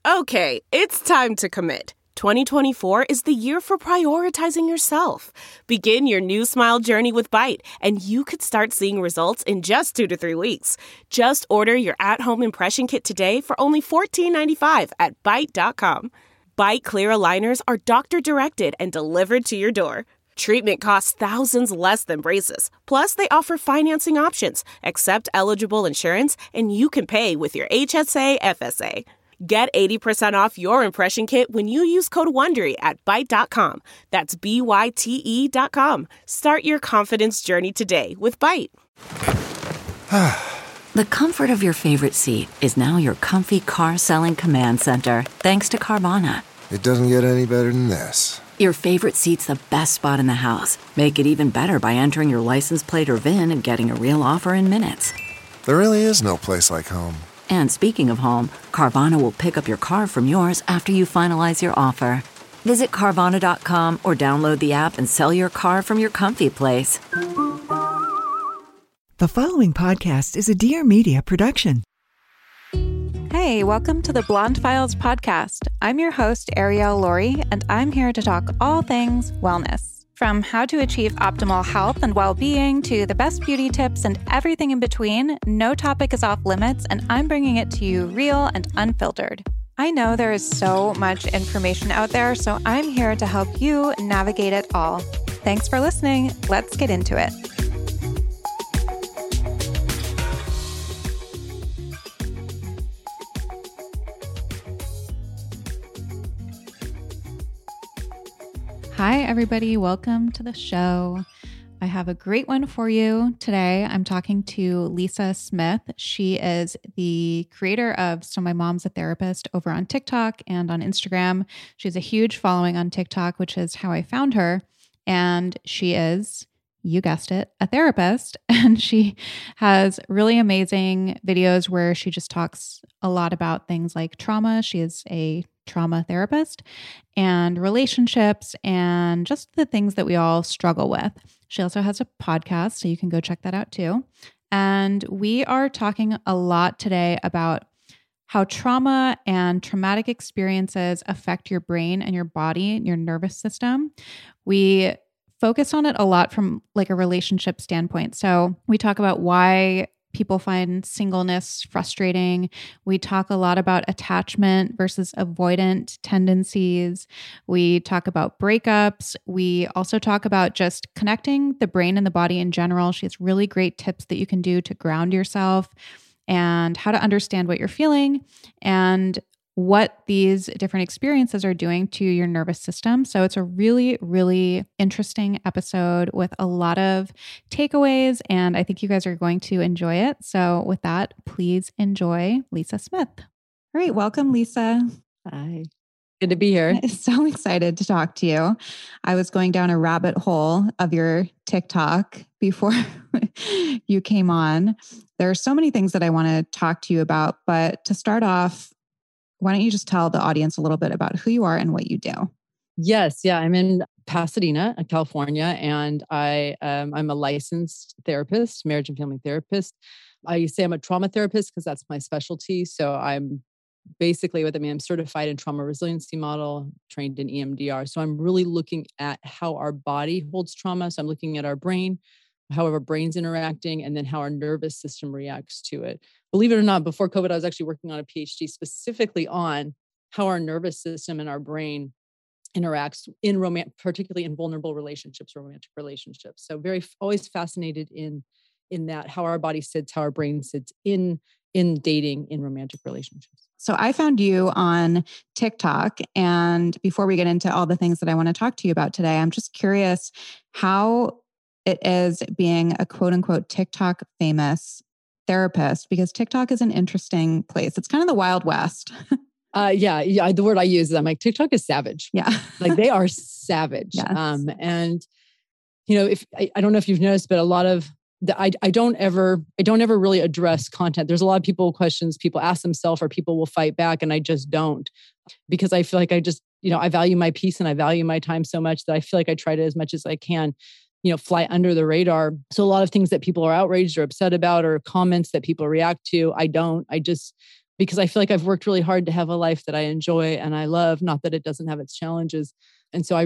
Okay, it's time to commit. 2024 is the year for prioritizing yourself. Begin your new smile journey with Byte, and you could start seeing results in just 2 to 3 weeks. Just order your at-home impression kit today for only $14.95 at Byte.com. Byte Clear aligners are doctor-directed and delivered to your door. Treatment costs thousands less than braces. Plus, they offer financing options, accept eligible insurance, and you can pay with your HSA, FSA. Get 80% off your impression kit when you use code WONDERY at Byte.com. That's BYTE.com. Start your confidence journey today with Byte. The comfort of your favorite seat is now your comfy car selling command center, thanks to Carvana. It doesn't get any better than this. Your favorite seat's the best spot in the house. Make it even better by entering your license plate or VIN and getting a real offer in minutes. There really is no place like home. And speaking of home, Carvana will pick up your car from yours after you finalize your offer. Visit Carvana.com or download the app and sell your car from your comfy place. The following podcast is a Dear Media production. Hey, welcome to the Blonde Files podcast. I'm your host, Arielle Laurie, and I'm here to talk all things wellness. From how to achieve optimal health and well-being to the best beauty tips and everything in between, no topic is off limits, and I'm bringing it to you real and unfiltered. I know there is so much information out there, so I'm here to help you navigate it all. Thanks for listening. Let's get into it. Hi, everybody. Welcome to the show. I have a great one for you today. I'm talking to Lisa Smith. She is the creator of So My Mom's a Therapist over on TikTok and on Instagram. She has a huge following on TikTok, which is how I found her. And she is, you guessed it, a therapist. And she has really amazing videos where she just talks a lot about things like trauma. She is a trauma therapist and relationships and just the things that we all struggle with. She also has a podcast, so you can go check that out too. And we are talking a lot today about how trauma and traumatic experiences affect your brain and your body and your nervous system. We focus on it a lot from like a relationship standpoint. So we talk about why people find singleness frustrating. We talk a lot about attachment versus avoidant tendencies. We talk about breakups. We also talk about just connecting the brain and the body in general. She has really great tips that you can do to ground yourself and how to understand what you're feeling and what these different experiences are doing to your nervous system. So it's a really, really interesting episode with a lot of takeaways, and I think you guys are going to enjoy it. So with that, please enjoy Lisa Smith. All right, welcome, Lisa. Hi. Good to be here. So excited to talk to you. I was going down a rabbit hole of your TikTok before you came on. There are so many things that I want to talk to you about, but to start off, why don't you just tell the audience a little bit about who you are and what you do? Yes. Yeah. I'm in Pasadena, California, and I'm a licensed therapist, marriage and family therapist. I say I'm a trauma therapist because that's my specialty. So I'm basically what I mean, I'm certified in trauma resiliency model, trained in EMDR. So I'm really looking at how our body holds trauma. So I'm looking at our brain, how our brain's interacting, and then how our nervous system reacts to it. Believe it or not, before COVID, I was actually working on a PhD specifically on how our nervous system and our brain interacts in particularly in vulnerable relationships, romantic relationships. So always fascinated in that, how our body sits, how our brain sits in dating, in romantic relationships. So I found you on TikTok. And before we get into all the things that I want to talk to you about today, I'm just curious how it is being a quote unquote TikTok famous therapist, because TikTok is an interesting place. It's kind of the Wild West. Yeah. The word I use is I'm like, TikTok is savage. Yeah. Like they are savage. Yes. And you know, if I don't know if you've noticed, but a lot of I don't ever really address content. There's a lot of people ask themselves, or people will fight back, and I just don't, because I feel like I value my peace and I value my time so much that I feel like I try to, as much as I can, fly under the radar. So a lot of things that people are outraged or upset about, or comments that people react to, I don't. because I feel like I've worked really hard to have a life that I enjoy and I love, not that it doesn't have its challenges. And so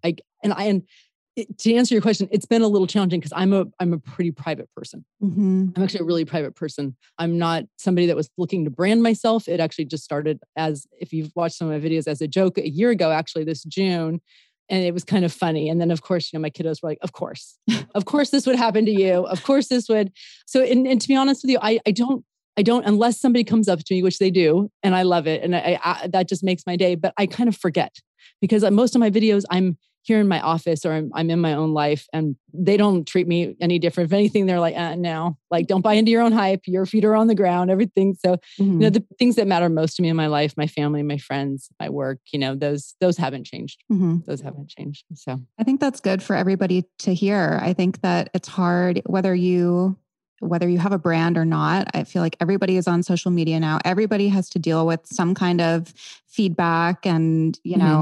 to answer your question, it's been a little challenging because I'm a pretty private person. Mm-hmm. I'm actually a really private person. I'm not somebody that was looking to brand myself. It actually just started as, if you've watched some of my videos, as a joke a year ago, actually this June. And it was kind of funny. And then of course, my kiddos were like, of course this would happen to you. Of course this would. So, and to be honest with you, I don't, unless somebody comes up to me, which they do, and I love it. And I that just makes my day, but I kind of forget because most of my videos, I'm here in my office or I'm in my own life and they don't treat me any different. If anything, they're like, no, like don't buy into your own hype. Your feet are on the ground, everything. So, the things that matter most to me in my life, my family, my friends, my work, those haven't changed. Mm-hmm. Those haven't changed. So I think that's good for everybody to hear. I think that it's hard, whether you have a brand or not. I feel like everybody is on social media now. Everybody has to deal with some kind of feedback and,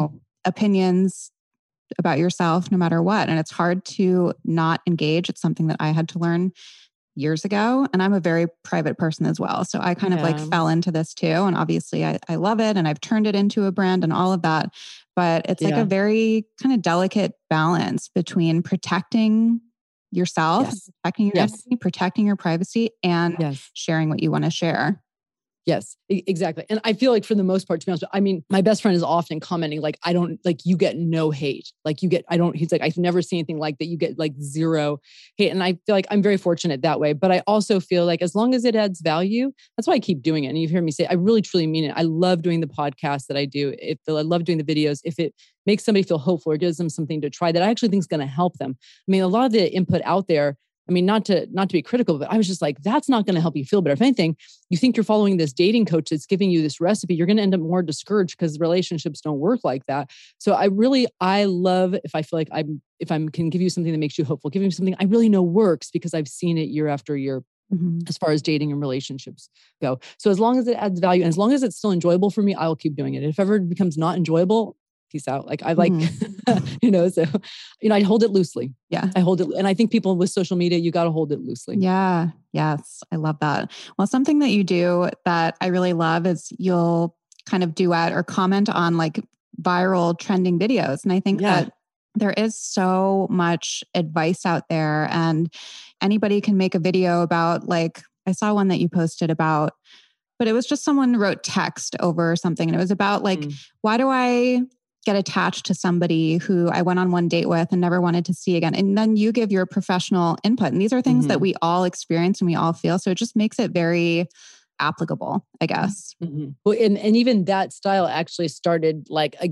opinions about yourself no matter what. And it's hard to not engage. It's something that I had to learn years ago. And I'm a very private person as well. So I kind of fell into this too. And obviously I love it. And I've turned it into a brand and all of that. But it's like a very kind of delicate balance between protecting yourself, protecting your identity, protecting your privacy, and sharing what you want to share. Yes, exactly. And I feel like for the most part, to be honest, I mean, my best friend is often commenting, like, I don't, like, you get no hate. Like he's like, I've never seen anything like that. You get like zero hate. And I feel like I'm very fortunate that way. But I also feel like as long as it adds value, that's why I keep doing it. And you've heard me say, I really, truly mean it. I love doing the podcast that I do. I love doing the videos. If it makes somebody feel hopeful or gives them something to try that I actually think is going to help them. I mean, a lot of the input out there, I mean, not to be critical, but I was just like, that's not going to help you feel better. If anything, you think you're following this dating coach that's giving you this recipe, you're going to end up more discouraged because relationships don't work like that. So I love if I feel like if I can give you something that makes you hopeful, giving you something I really know works because I've seen it year after year. Mm-hmm. As far as dating and relationships go. So as long as it adds value and as long as it's still enjoyable for me, I'll keep doing it. If ever it becomes not enjoyable, peace out. Like I like, I hold it loosely. Yeah. I hold it. And I think people with social media, you got to hold it loosely. Yeah. Yes. I love that. Well, something that you do that I really love is you'll kind of duet or comment on like viral trending videos. And I think that there is so much advice out there and anybody can make a video about, like, I saw one that you posted about, but it was just someone wrote text over something. And it was about like, why do I get attached to somebody who I went on one date with and never wanted to see again? And then you give your professional input. And these are things that we all experience and we all feel. So it just makes it very applicable, I guess. Mm-hmm. Well, and even that style actually started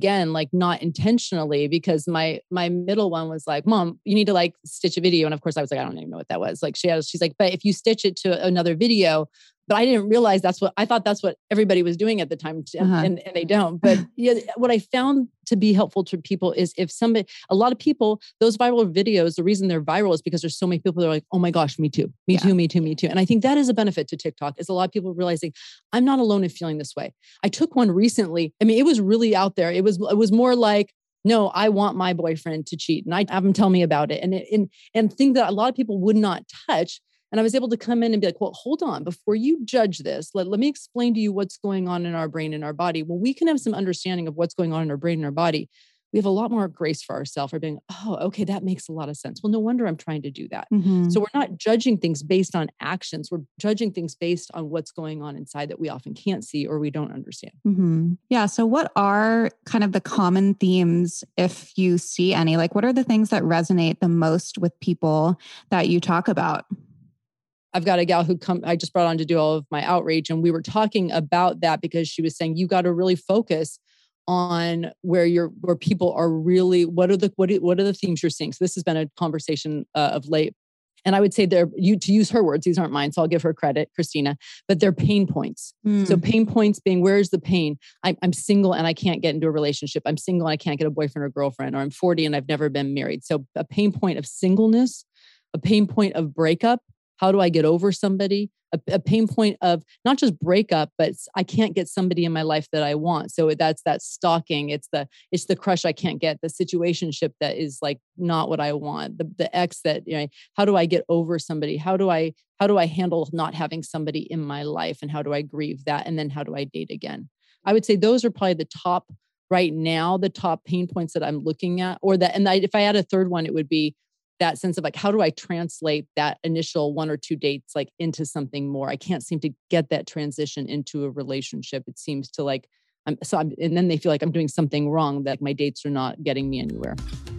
not intentionally, because my middle one was like, Mom, you need to like stitch a video. And of course I was like, I don't even know what that was. Like she's like, but if you stitch it to another video, but I didn't realize I thought that's what everybody was doing at the time. And they don't. But what I found to be helpful to people is a lot of people, those viral videos, the reason they're viral is because there's so many people that are like, oh my gosh, me too. Me too. And I think that is a benefit to TikTok, is a lot of people realizing I'm not alone in feeling this way. I took one recently. I mean, it was really out there. It was more like, no, I want my boyfriend to cheat. And I have him tell me about it. And things that a lot of people would not touch. And I was able to come in and be like, well, hold on, before you judge this, let me explain to you what's going on in our brain and our body. Well, we can have some understanding of what's going on in our brain and our body. We have a lot more grace for ourselves for being, oh, okay, that makes a lot of sense. Well, no wonder I'm trying to do that. Mm-hmm. So we're not judging things based on actions. We're judging things based on what's going on inside that we often can't see or we don't understand. Mm-hmm. Yeah. So what are kind of the common themes, if you see any? Like, what are the things that resonate the most with people that you talk about? I've got a gal I just brought on to do all of my outreach. And we were talking about that because she was saying, you got to really focus on where people are really, what are the themes you're seeing? So this has been a conversation of late. And I would say to use her words, these aren't mine, so I'll give her credit, Christina, but they're pain points. So pain points being, where's the pain? I'm single and I can't get into a relationship. I'm single and I can't get a boyfriend or girlfriend, or I'm 40 and I've never been married. So a pain point of singleness, a pain point of breakup. How do I get over somebody? A pain point of not just breakup, but I can't get somebody in my life that I want. So that's that stalking. It's the crush I can't get, the situationship that is like not what I want, the ex that, how do I get over somebody? How do I handle not having somebody in my life? And how do I grieve that? And then how do I date again? I would say those are probably the top right now, the top pain points that I'm looking at, if I had a third one, it would be that sense of like, how do I translate that initial 1 or 2 dates like into something more? I can't seem to get that transition into a relationship. It seems to like, and then they feel like I'm doing something wrong, that my dates are not getting me anywhere.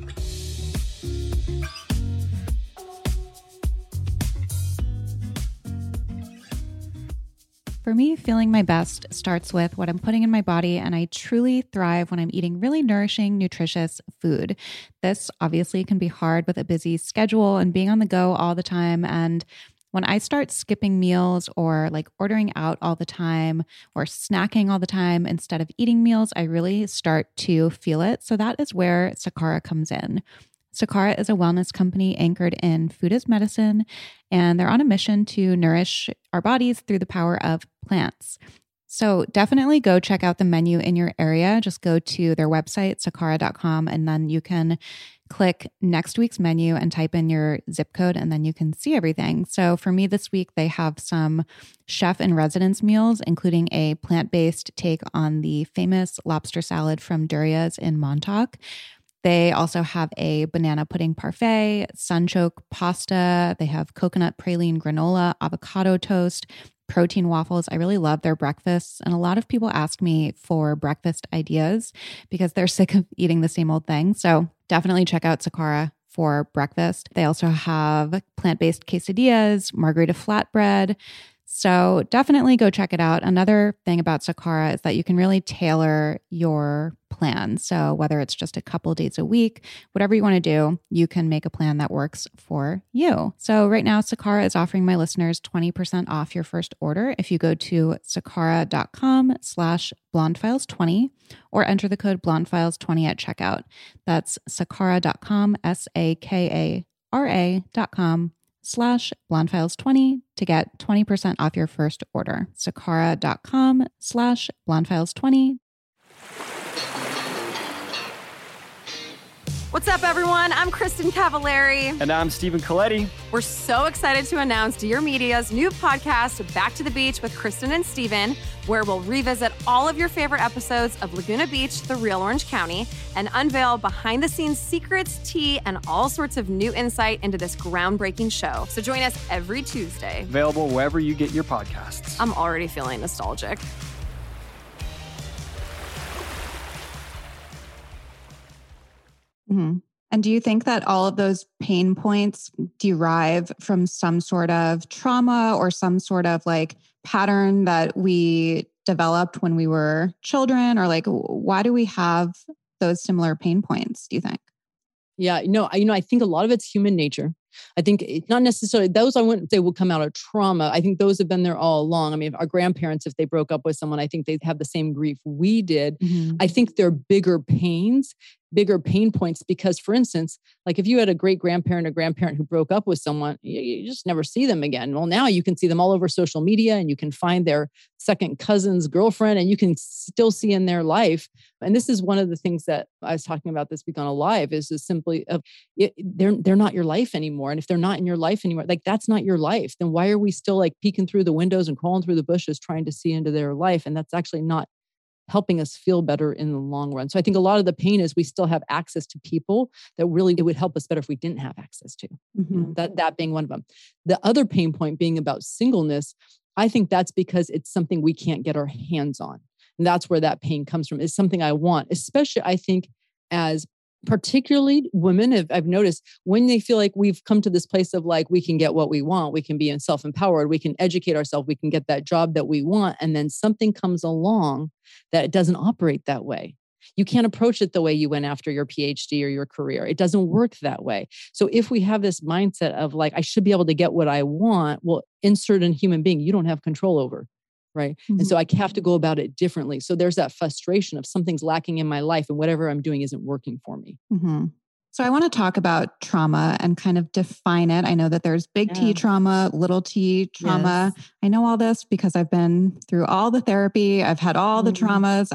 For me, feeling my best starts with what I'm putting in my body, and I truly thrive when I'm eating really nourishing, nutritious food. This obviously can be hard with a busy schedule and being on the go all the time. And when I start skipping meals or like ordering out all the time or snacking all the time instead of eating meals, I really start to feel it. So that is where Sakara comes in. Sakara is a wellness company anchored in food as medicine, and they're on a mission to nourish our bodies through the power of plants. So definitely go check out the menu in your area. Just go to their website, sakara.com, and then you can click next week's menu and type in your zip code, and then you can see everything. So for me this week, they have some chef in residence meals, including a plant-based take on the famous lobster salad from Duria's in Montauk. They also have a banana pudding parfait, sunchoke pasta. They have coconut praline granola, avocado toast, protein waffles. I really love their breakfasts. And a lot of people ask me for breakfast ideas because they're sick of eating the same old thing. So definitely check out Sakara for breakfast. They also have plant-based quesadillas, margarita flatbread. So definitely go check it out. Another thing about Sakara is that you can really tailor your plan. So whether it's just a couple days a week, whatever you want to do, you can make a plan that works for you. So right now, Sakara is offering my listeners 20% off your first order if you go to sakara.com/blondefiles 20 or enter the code blondefiles 20 at checkout. That's sakara.com, sakara.com/blondefiles 20 to get 20% off your first order. sakara.com/blondefiles 20. What's up, everyone? I'm Kristen Cavallari. And I'm Stephen Coletti. We're so excited to announce Dear Media's new podcast, Back to the Beach with Kristen and Stephen, where we'll revisit all of your favorite episodes of Laguna Beach, the real Orange County, and unveil behind-the-scenes secrets, tea, and all sorts of new insight into this groundbreaking show. So join us every Tuesday. Available wherever you get your podcasts. I'm already feeling nostalgic. Mm-hmm. And do you think that all of those pain points derive from some sort of trauma or some sort of like pattern that we developed when we were children? Or like, why do we have those similar pain points, do you think? Yeah, I think a lot of it's human nature. I think it's not necessarily those I wouldn't say will come out of trauma. I think those have been there all along. I mean, our grandparents, if they broke up with someone, I think they have the same grief we did. Mm-hmm. I think they're bigger pain points because, for instance, like if you had a great grandparent or grandparent who broke up with someone, you just never see them again. Well, now you can see them all over social media and you can find their second cousin's girlfriend and you can still see in their life. And this is one of the things that I was talking about this week on Alive is just simply they're not your life anymore. And if they're not in your life anymore, like that's not your life, then why are we still like peeking through the windows and crawling through the bushes trying to see into their life? And that's actually not helping us feel better in the long run. So I think a lot of the pain is we still have access to people that really it would help us better if we didn't have access to. Mm-hmm. That being one of them. The other pain point being about singleness, I think that's because it's something we can't get our hands on. And that's where that pain comes from. It's something I want, especially I think as particularly women, I've noticed when they feel like we've come to this place of like, we can get what we want, we can be self-empowered, we can educate ourselves, we can get that job that we want. And then something comes along that it doesn't operate that way. You can't approach it the way you went after your PhD or your career. It doesn't work that way. So if we have this mindset of like, I should be able to get what I want, well, insert a human being you don't have control over. Right. Mm-hmm. And so I have to go about it differently. So there's that frustration of something's lacking in my life and whatever I'm doing isn't working for me. Mm-hmm. So I want to talk about trauma and kind of define it. I know that there's big T trauma, little t trauma. Yes. I know all this because I've been through all the therapy. I've had all the traumas.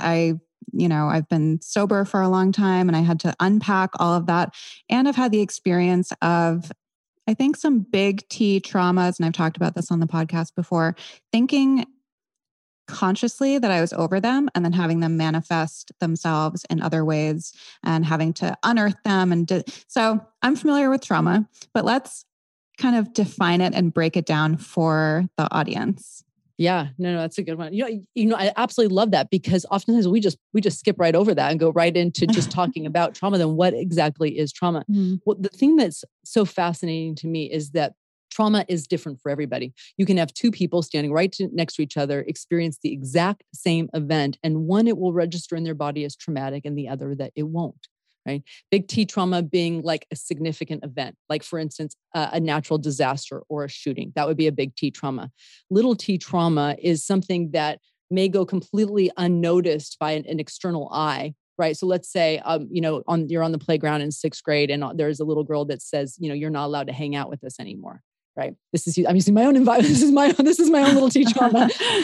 I've been sober for a long time and I had to unpack all of that. And I've had the experience of, I think, some big T traumas. And I've talked about this on the podcast before, thinking consciously that I was over them and then having them manifest themselves in other ways and having to unearth them. So I'm familiar with trauma, but let's kind of define it and break it down for the audience. Yeah, no, that's a good one. I absolutely love that because oftentimes we just skip right over that and go right into just talking about trauma. Then what exactly is trauma? Well, the thing that's so fascinating to me is that trauma is different for everybody. You can have two people standing right next to each other, experience the exact same event, and one, it will register in their body as traumatic and the other that it won't, right? Big T trauma being like a significant event, like for instance, a natural disaster or a shooting. That would be a big T trauma. Little T trauma is something that may go completely unnoticed by an external eye. Right. So let's say, you're on the playground in 6th grade and there's a little girl that says, you're not allowed to hang out with us anymore. Right. I'm using my own environment. This is my own little T trauma.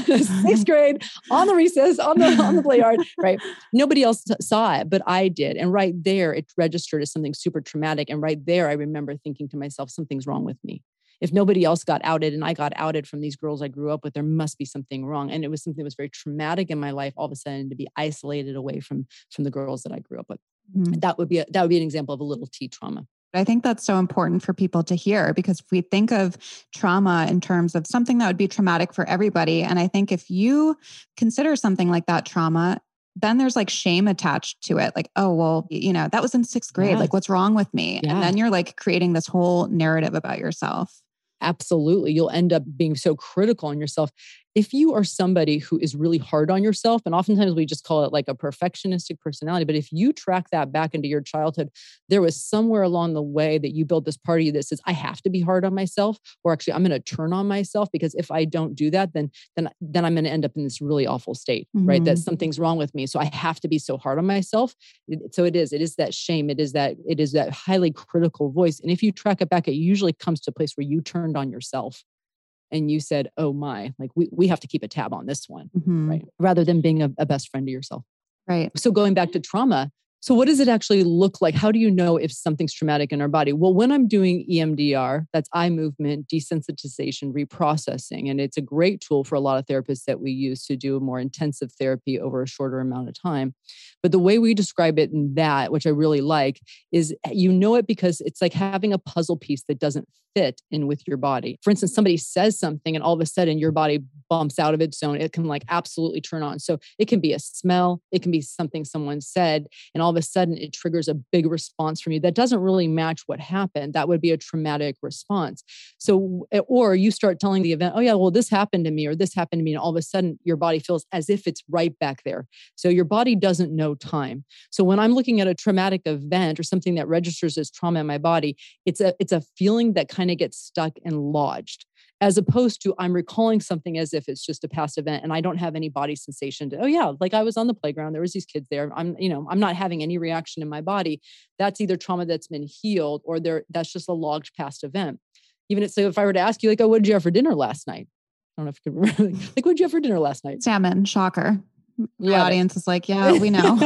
6th grade on the recess, on the play yard. Right. Nobody else saw it, but I did. And right there, it registered as something super traumatic. And right there, I remember thinking to myself, something's wrong with me. If nobody else got outed and I got outed from these girls I grew up with, there must be something wrong. And it was something that was very traumatic in my life, all of a sudden to be isolated away from the girls that I grew up with. That would be an example of a little T trauma. I think that's so important for people to hear because if we think of trauma in terms of something that would be traumatic for everybody, and I think if you consider something like that trauma, then there's like shame attached to it. Like, oh, well, that was in 6th grade. Yeah. Like, what's wrong with me? Yeah. And then you're like creating this whole narrative about yourself. Absolutely. You'll end up being so critical on yourself. If you are somebody who is really hard on yourself, and oftentimes we just call it like a perfectionistic personality, but if you track that back into your childhood, there was somewhere along the way that you built this part of you that says, I have to be hard on myself, or actually I'm going to turn on myself because if I don't do that, then I'm going to end up in this really awful state, right? That something's wrong with me. So I have to be so hard on myself. So it is that shame. It is that highly critical voice. And if you track it back, it usually comes to a place where you turned on yourself. And you said, oh my, like we have to keep a tab on this one, right? Rather than being a best friend to yourself. Right. So going back to trauma, so what does it actually look like? How do you know if something's traumatic in our body? Well, when I'm doing EMDR, that's eye movement, desensitization, reprocessing. And it's a great tool for a lot of therapists that we use to do more intensive therapy over a shorter amount of time. But the way we describe it in that, which I really like, is it because it's like having a puzzle piece that doesn't fit in with your body. For instance, somebody says something and all of a sudden your body bumps out of its zone. It can like absolutely turn on. So it can be a smell. It can be something someone said. And all of a sudden it triggers a big response from you that doesn't really match what happened. That would be a traumatic response. So, or you start telling the event, oh yeah, well, this happened to me or this happened to me. And all of a sudden your body feels as if it's right back there. So your body doesn't know time. So when I'm looking at a traumatic event or something that registers as trauma in my body, it's a feeling that kind of gets stuck and lodged, as opposed to I'm recalling something as if it's just a past event and I don't have any body sensation to, oh yeah, like I was on the playground, there was these kids there. I'm not having any reaction in my body. That's either trauma that's been healed or that's just a logged past event. Even so, if I were to ask you, like, oh, what did you have for dinner last night? I don't know if you can remember. Like, what did you have for dinner last night? Salmon. Shocker. The audience is like, yeah, we know.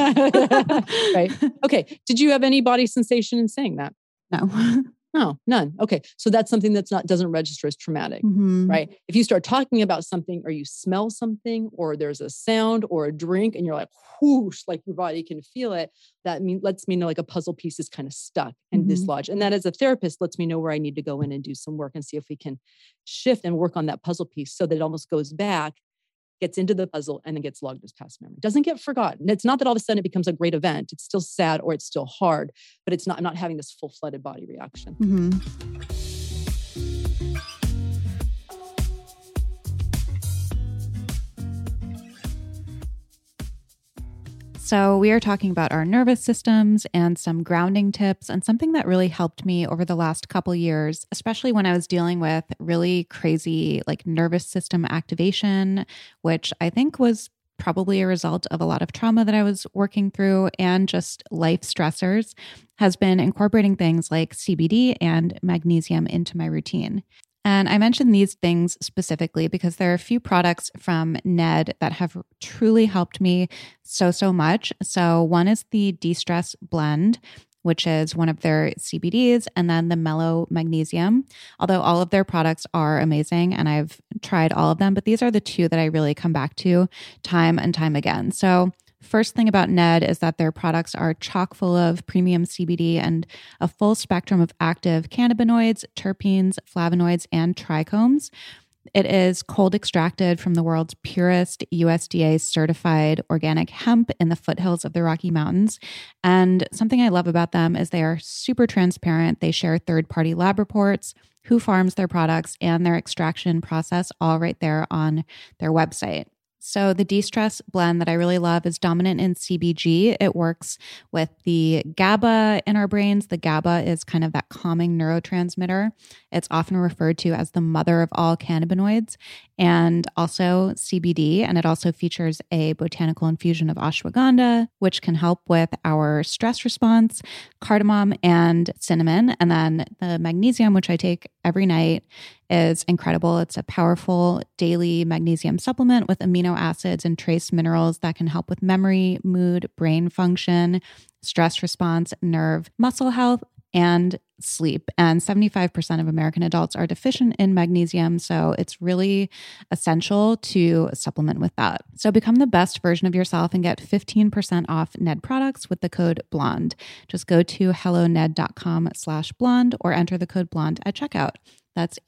Right. Okay. Did you have any body sensation in saying that? No. No, none. Okay. So that's something doesn't register as traumatic, right? If you start talking about something or you smell something or there's a sound or a drink and you're like, whoosh, like your body can feel it, lets me know like a puzzle piece is kind of stuck and dislodged. And that as a therapist lets me know where I need to go in and do some work and see if we can shift and work on that puzzle piece so that it almost goes back, gets into the puzzle and then gets logged as past memory. Doesn't get forgotten. It's not that all of a sudden it becomes a great event. It's still sad or it's still hard, but I'm not having this full-flooded body reaction. So we are talking about our nervous systems and some grounding tips, and something that really helped me over the last couple years, especially when I was dealing with really crazy like nervous system activation, which I think was probably a result of a lot of trauma that I was working through and just life stressors, has been incorporating things like CBD and magnesium into my routine. And I mentioned these things specifically because there are a few products from Ned that have truly helped me so much. So one is the De-Stress Blend, which is one of their CBDs, and then the Mellow Magnesium. Although all of their products are amazing and I've tried all of them, but these are the two that I really come back to time and time again. So first thing about Ned is that their products are chock full of premium CBD and a full spectrum of active cannabinoids, terpenes, flavonoids, and trichomes. It is cold extracted from the world's purest USDA certified organic hemp in the foothills of the Rocky Mountains. And something I love about them is they are super transparent. They share third-party lab reports, who farms their products, and their extraction process all right there on their website. So the De-Stress Blend that I really love is dominant in CBG. It works with the GABA in our brains. The GABA is kind of that calming neurotransmitter. It's often referred to as the mother of all cannabinoids, and also CBD. And it also features a botanical infusion of ashwagandha, which can help with our stress response, cardamom, and cinnamon. And then the magnesium, which I take every night, is incredible. It's a powerful daily magnesium supplement with amino acids and trace minerals that can help with memory, mood, brain function, stress response, nerve, muscle health, and sleep. And 75% of American adults are deficient in magnesium, so it's really essential to supplement with that. So become the best version of yourself and get 15% off Ned products with the code BLONDE. Just go to helloned.com/blonde or enter the code BLONDE at checkout. That's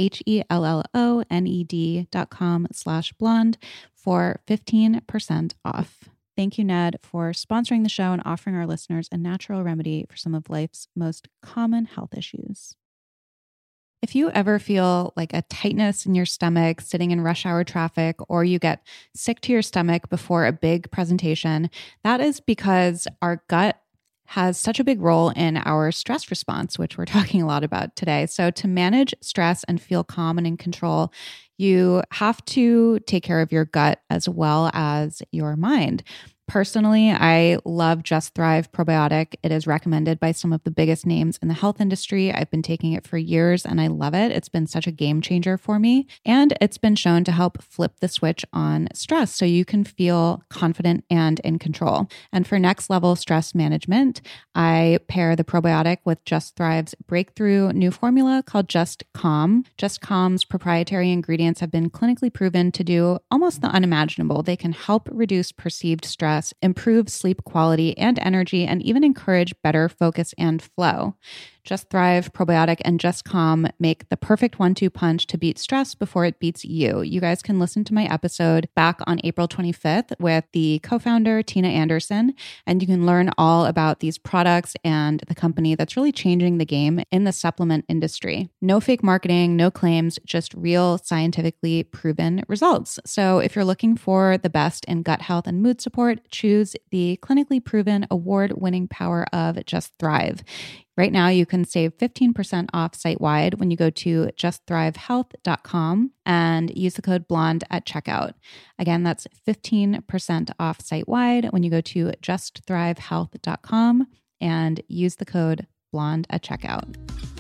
HELLONED.com/blonde for 15% off. Thank you, Ned, for sponsoring the show and offering our listeners a natural remedy for some of life's most common health issues. If you ever feel like a tightness in your stomach sitting in rush hour traffic, or you get sick to your stomach before a big presentation, that is because our gut has such a big role in our stress response, which we're talking a lot about today. So to manage stress and feel calm and in control, you have to take care of your gut as well as your mind. Personally, I love Just Thrive Probiotic. It is recommended by some of the biggest names in the health industry. I've been taking it for years and I love it. It's been such a game changer for me. And it's been shown to help flip the switch on stress so you can feel confident and in control. And for next level stress management, I pair the probiotic with Just Thrive's breakthrough new formula called Just Calm. Just Calm's proprietary ingredients have been clinically proven to do almost the unimaginable. They can help reduce perceived stress, improve sleep quality and energy, and even encourage better focus and flow. Just Thrive Probiotic and Just Calm make the perfect 1-2 punch to beat stress before it beats you. You guys can listen to my episode back on April 25th with the co-founder, Tina Anderson, and you can learn all about these products and the company that's really changing the game in the supplement industry. No fake marketing, no claims, just real scientifically proven results. So if you're looking for the best in gut health and mood support, choose the clinically proven award-winning power of Just Thrive. Right now, you can save 15% off site-wide when you go to justthrivehealth.com and use the code BLONDE at checkout. Again, that's 15% off site-wide when you go to justthrivehealth.com and use the code BLONDE at checkout.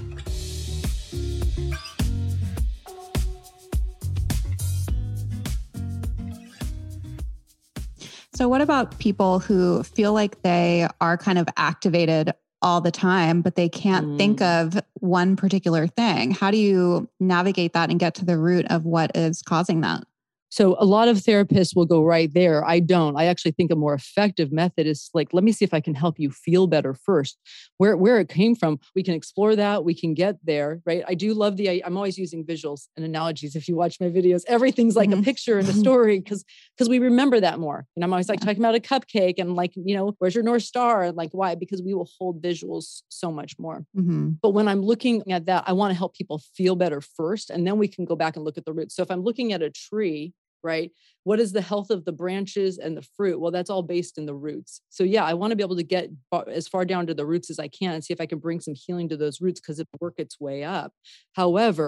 So what about people who feel like they are kind of activated all the time, but they can't think of one particular thing? How do you navigate that and get to the root of what is causing that? So a lot of therapists will go right there. I don't. I actually think a more effective method is like, let me see if I can help you feel better first. Where it came from, we can explore that. We can get there, right? I do love I'm always using visuals and analogies. If you watch my videos, everything's like a picture and a story because we remember that more. And I'm always like talking about a cupcake and like, where's your North Star? And like, why? Because we will hold visuals so much more. But when I'm looking at that, I want to help people feel better first. And then we can go back and look at the roots. So if I'm looking at a tree, right? What is the health of the branches and the fruit? Well, that's all based in the roots. So yeah, I want to be able to get as far down to the roots as I can and see if I can bring some healing to those roots because it'll work its way up. However,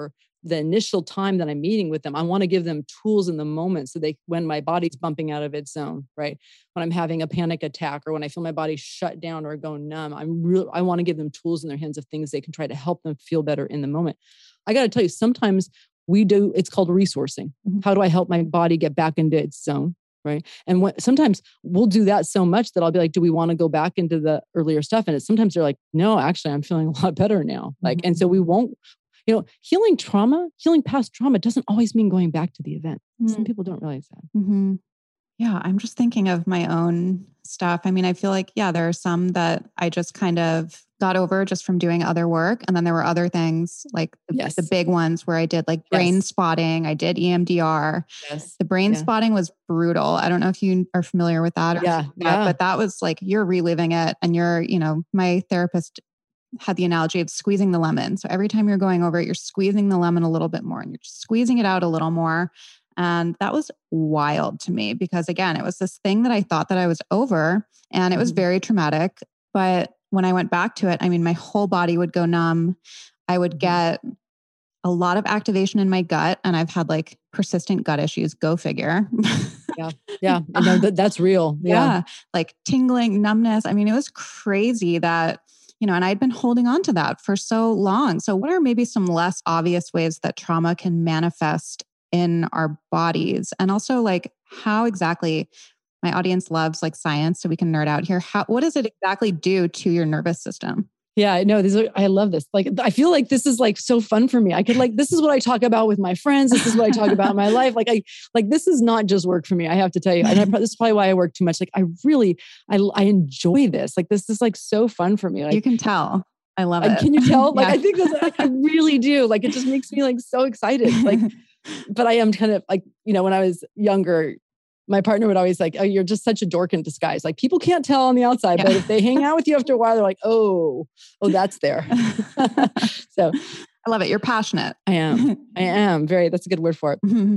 the initial time that I'm meeting with them, I want to give them tools in the moment so when my body's bumping out of its zone, right? When I'm having a panic attack or when I feel my body shut down or go numb, I want to give them tools in their hands of things they can try to help them feel better in the moment. I got to tell you, sometimes it's called resourcing. How do I help my body get back into its zone? Right. And sometimes we'll do that so much that I'll be like, do we want to go back into the earlier stuff? And sometimes they're like, no, actually, I'm feeling a lot better now. And so we won't, healing past trauma doesn't always mean going back to the event. Some people don't realize that. Yeah. I'm just thinking of my own stuff. I mean, I feel like, there are some that I just kind of got over just from doing other work. And then there were other things like the big ones where I did like brain spotting. I did EMDR. Yes. The brain spotting was brutal. I don't know if you are familiar with that. But that was like, you're reliving it and my therapist had the analogy of squeezing the lemon. So every time you're going over it, you're squeezing the lemon a little bit more and you're squeezing it out a little more. And that was wild to me because again, it was this thing that I thought that I was over and it was very traumatic. But when I went back to it, I mean, my whole body would go numb. I would get a lot of activation in my gut and I've had like persistent gut issues, go figure. Yeah. I know that's real. Yeah. Like tingling, numbness. I mean, it was crazy that, and I'd been holding on to that for so long. So what are maybe some less obvious ways that trauma can manifest in our bodies? And also like how exactly, my audience loves like science, so we can nerd out here. What does it exactly do to your nervous system? Yeah, no, I love this. Like, I feel like this is like so fun for me. I could this is what I talk about with my friends. This is what I talk about in my life. This is not just work for me. I have to tell you, and this is probably why I work too much. Like, I enjoy this. Like, this is like so fun for me. Like, you can tell. I love it. Can you tell? Like, I think that's I really do. Like, it just makes me like so excited. Like, but I am kind of like, when I was younger, my partner would always like, oh, you're just such a dork in disguise. Like people can't tell on the outside, but if they hang out with you after a while, they're like, oh, that's there. So I love it. You're passionate. I am very, that's a good word for it. Mm-hmm.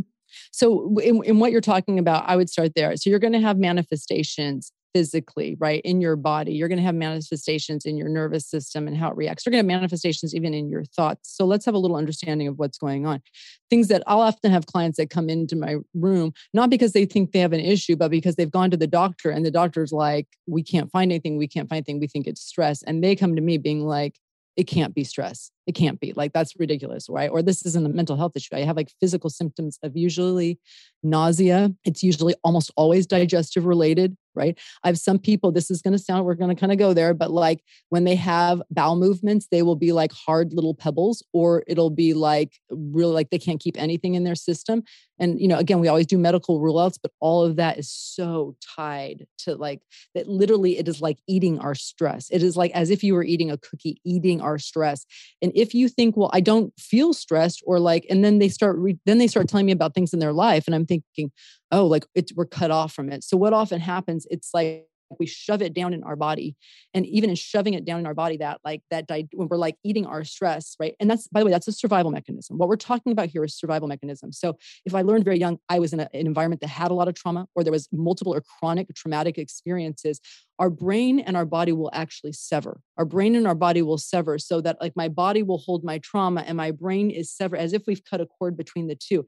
So in what you're talking about, I would start there. So you're going to have manifestations physically, right? In your body, you're going to have manifestations in your nervous system and how it reacts. You're going to have manifestations even in your thoughts. So let's have a little understanding of what's going on. Things that I'll often have clients that come into my room, not because they think they have an issue, but because they've gone to the doctor and the doctor's like, we can't find anything. We can't find anything. We think it's stress. And they come to me being like, it can't be stress. It can't be. Like, that's ridiculous, right? Or this isn't a mental health issue. I have like physical symptoms of usually nausea. It's usually almost always digestive related, right? I have some people, this is going to sound, we're going to kind of go there, but like when they have bowel movements, they will be like hard little pebbles, or it'll be like really like they can't keep anything in their system. And, again, we always do medical rule outs, but all of that is so tied to like that. Literally, it is like eating our stress. It is like as if you were eating a cookie, eating our stress. And if you think, well, I don't feel stressed, or like, and then they start telling me about things in their life, and I'm thinking, oh, like we're cut off from it. So what often happens, it's like we shove it down in our body, and even in shoving it down in our body, when we're like eating our stress, right? And that's, by the way, that's a survival mechanism. What we're talking about here is survival mechanism. So if I learned very young, I was in an environment that had a lot of trauma, or there was multiple or chronic traumatic experiences, our brain and our body will actually sever. Our brain and our body will sever, so that like my body will hold my trauma and my brain is severed, as if we've cut a cord between the two.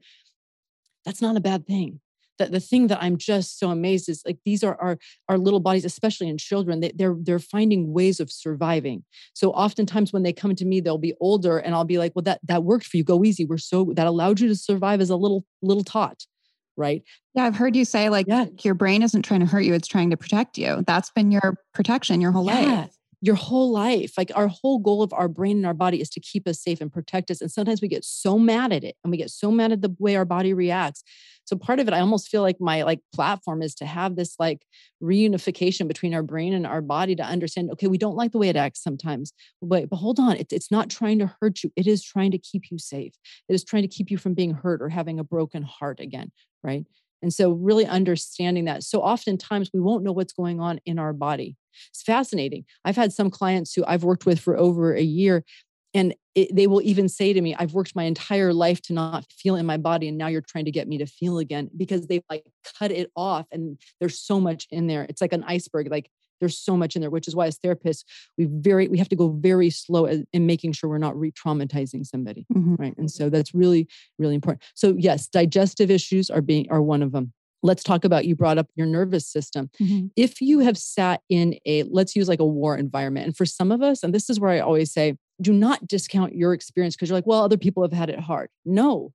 That's not a bad thing. The thing that I'm just so amazed is like, these are our little bodies, especially in children, they're finding ways of surviving. So oftentimes when they come to me, they'll be older and I'll be like, well, that worked for you. Go easy. That allowed you to survive as a little tot. Right. Yeah. I've heard you say like, your brain isn't trying to hurt you. It's trying to protect you. That's been your protection your whole life. Your whole life. Like our whole goal of our brain and our body is to keep us safe and protect us. And sometimes we get so mad at it, and we get so mad at the way our body reacts. So part of it, I almost feel like my like platform is to have this like reunification between our brain and our body to understand, okay, we don't like the way it acts sometimes, but hold on. It's not trying to hurt you. It is trying to keep you safe. It is trying to keep you from being hurt or having a broken heart again. Right. And so really understanding that. So oftentimes we won't know what's going on in our body. It's fascinating. I've had some clients who I've worked with for over a year, and they will even say to me, I've worked my entire life to not feel in my body. And now you're trying to get me to feel again, because they like cut it off. And there's so much in there. It's like an iceberg. Like there's so much in there, which is why as therapists, we have to go very slow in making sure we're not re-traumatizing somebody. Right. And so that's really, really important. So yes, digestive issues are one of them. Let's talk about, you brought up your nervous system. If you have sat in let's use like a war environment. And for some of us, and this is where I always say, do not discount your experience because you're like, well, other people have had it hard. No,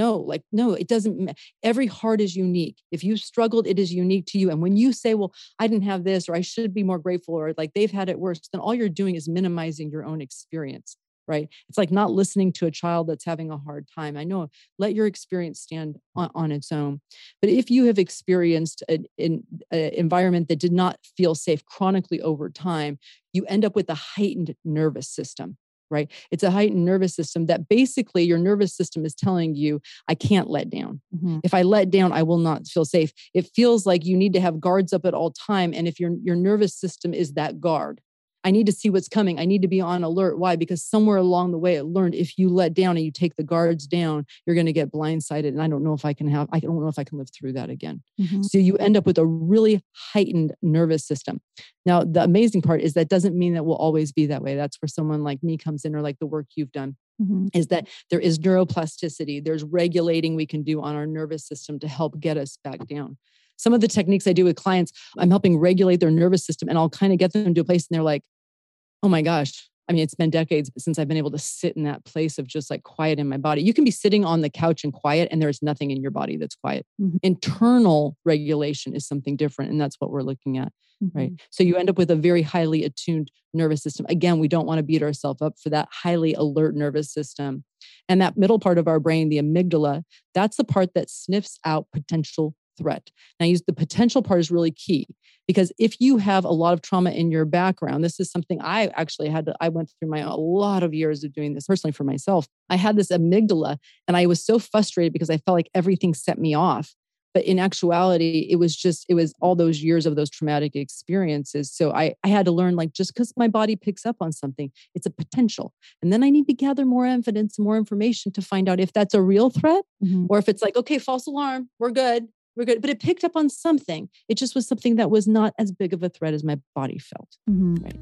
it doesn't. Every heart is unique. If you struggled, it is unique to you. And when you say, well, I didn't have this, or I should be more grateful, or like they've had it worse, then all you're doing is minimizing your own experience. Right. It's like not listening to a child that's having a hard time. I know, let your experience stand on its own. But if you have experienced an environment that did not feel safe chronically over time, you end up with a heightened nervous system. Right. It's a heightened nervous system that basically your nervous system is telling you, I can't let down. If I let down, I will not feel safe. It feels like you need to have guards up at all time. And if your nervous system is that guard, I need to see what's coming. I need to be on alert. Why? Because somewhere along the way, it learned if you let down and you take the guards down, you're going to get blindsided. And I don't know if I can live through that again. So you end up with a really heightened nervous system. Now, the amazing part is that doesn't mean that we'll always be that way. That's where someone like me comes in, or like the work you've done. Is that there is neuroplasticity. There's regulating we can do on our nervous system to help get us back down. Some of the techniques I do with clients, I'm helping regulate their nervous system, and I'll kind of get them to a place and they're like, oh my gosh. I mean, it's been decades since I've been able to sit in that place of just like quiet in my body. You can be sitting on the couch and quiet, and there's nothing in your body that's quiet. Internal regulation is something different. And that's what we're looking at. Right. So you end up with a very highly attuned nervous system. Again, we don't want to beat ourselves up for that highly alert nervous system. And that middle part of our brain, the amygdala, that's the part that sniffs out potential threat. Now, the potential part is really key, because if you have a lot of trauma in your background, this is something I actually I went through a lot of years of doing this personally for myself. I had this amygdala and I was so frustrated because I felt like everything set me off. But in actuality, it was all those years of those traumatic experiences. So I had to learn, like, just because my body picks up on something, it's a potential. And then I need to gather more evidence, more information to find out if that's a real threat or if it's like, okay, false alarm, we're good. But it picked up on something. It just was something that was not as big of a threat as my body felt. Right.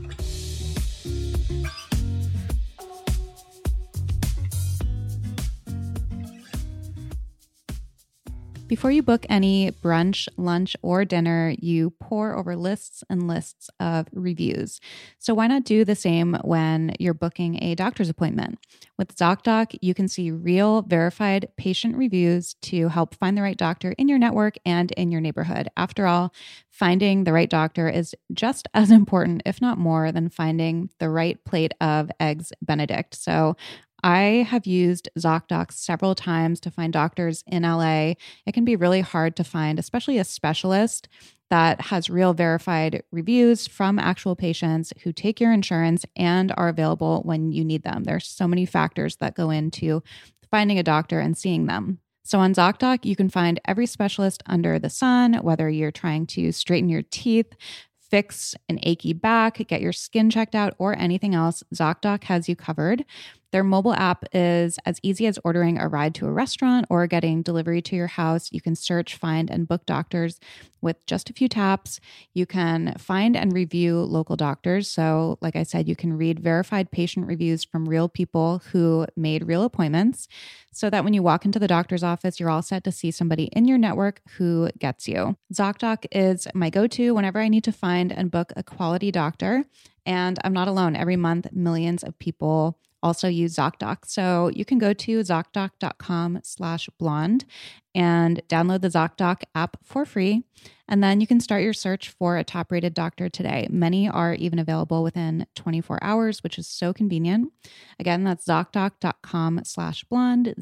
Before you book any brunch, lunch, or dinner, you pore over lists and lists of reviews. So why not do the same when you're booking a doctor's appointment? With ZocDoc, you can see real, verified patient reviews to help find the right doctor in your network and in your neighborhood. After all, finding the right doctor is just as important, if not more, than finding the right plate of Eggs Benedict. So I have used ZocDoc several times to find doctors in LA. It can be really hard to find, especially a specialist that has real verified reviews from actual patients who take your insurance and are available when you need them. There's so many factors that go into finding a doctor and seeing them. So on ZocDoc, you can find every specialist under the sun, whether you're trying to straighten your teeth, fix an achy back, get your skin checked out, or anything else, ZocDoc has you covered. Their mobile app is as easy as ordering a ride to a restaurant or getting delivery to your house. You can search, find, and book doctors with just a few taps. You can find and review local doctors. So, like I said, you can read verified patient reviews from real people who made real appointments, so that when you walk into the doctor's office, you're all set to see somebody in your network who gets you. ZocDoc is my go-to whenever I need to find and book a quality doctor. And I'm not alone. Every month, millions of people also use ZocDoc. So you can go to ZocDoc.com/blonde and download the ZocDoc app for free. And then you can start your search for a top-rated doctor today. Many are even available within 24 hours, which is so convenient. Again, that's ZocDoc.com/blonde,